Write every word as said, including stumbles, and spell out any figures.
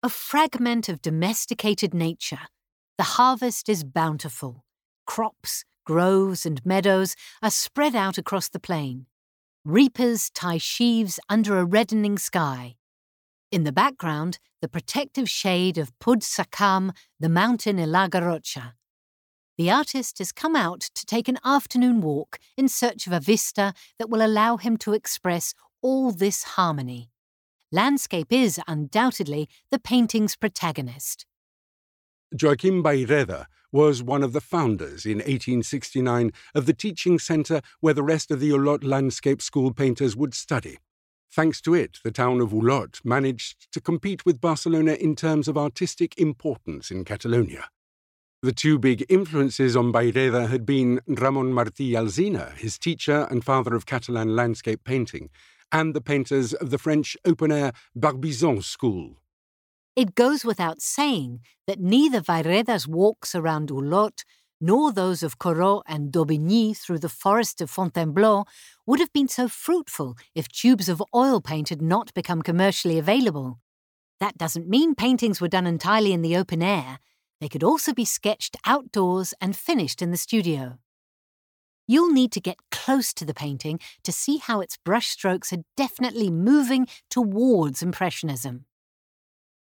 A fragment of domesticated nature. The harvest is bountiful. Crops, groves, and meadows are spread out across the plain. Reapers tie sheaves under a reddening sky. In the background, the protective shade of Pud Sakam, the mountain Ilaga Rocha. The artist has come out to take an afternoon walk in search of a vista that will allow him to express all this harmony. Landscape is, undoubtedly, the painting's protagonist. Joaquim Bayreda was one of the founders in eighteen sixty-nine of the teaching centre where the rest of the Olot landscape school painters would study. Thanks to it, the town of Olot managed to compete with Barcelona in terms of artistic importance in Catalonia. The two big influences on Bayreda had been Ramon Martí Alsina, his teacher and father of Catalan landscape painting, and the painters of the French open-air Barbizon school. It goes without saying that neither Bayreda's walks around Olot nor those of Corot and d'Aubigny through the forest of Fontainebleau would have been so fruitful if tubes of oil paint had not become commercially available. That doesn't mean paintings were done entirely in the open air. They could also be sketched outdoors and finished in the studio. You'll need to get close to the painting to see how its brushstrokes are definitely moving towards Impressionism.